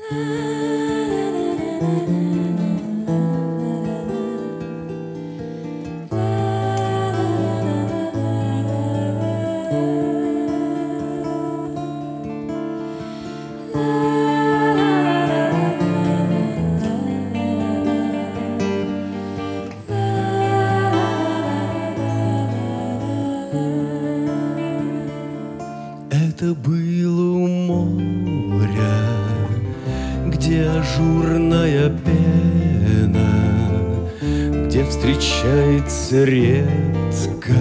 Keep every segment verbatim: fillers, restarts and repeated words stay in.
Это было у моря, где ажурная пена, где встречается редко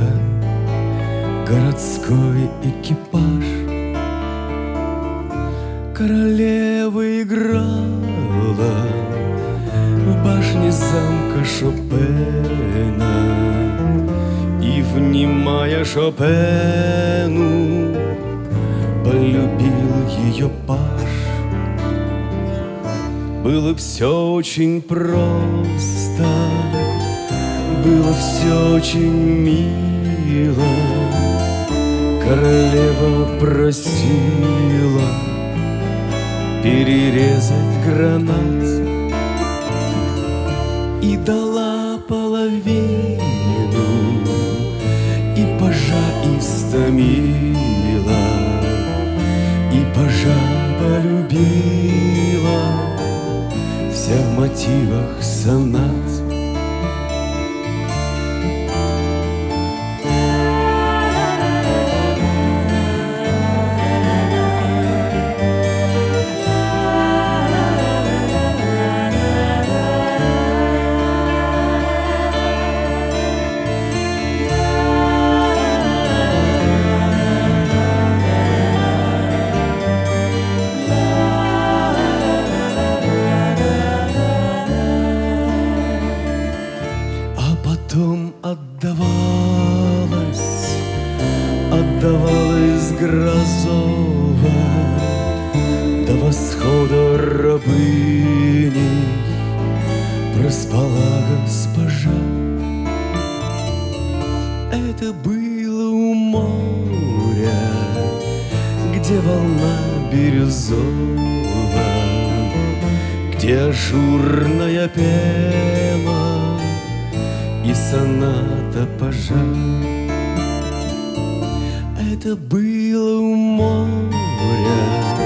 городской экипаж. Королева играла в башне замка Шопена, и, внимая Шопену, полюбил ее паж. Было все очень просто, было все очень мило. Королева просила перерезать гранат и дала половину, и пажа истомила, и пажа полюбила, вся в мотивах сонат. Потом отдавалась, отдавалась Грозова до восхода рабыней, проспала госпожа. Это было у моря, где волна бирюзова, где ажурная пела и соната пажа. Это было у моря,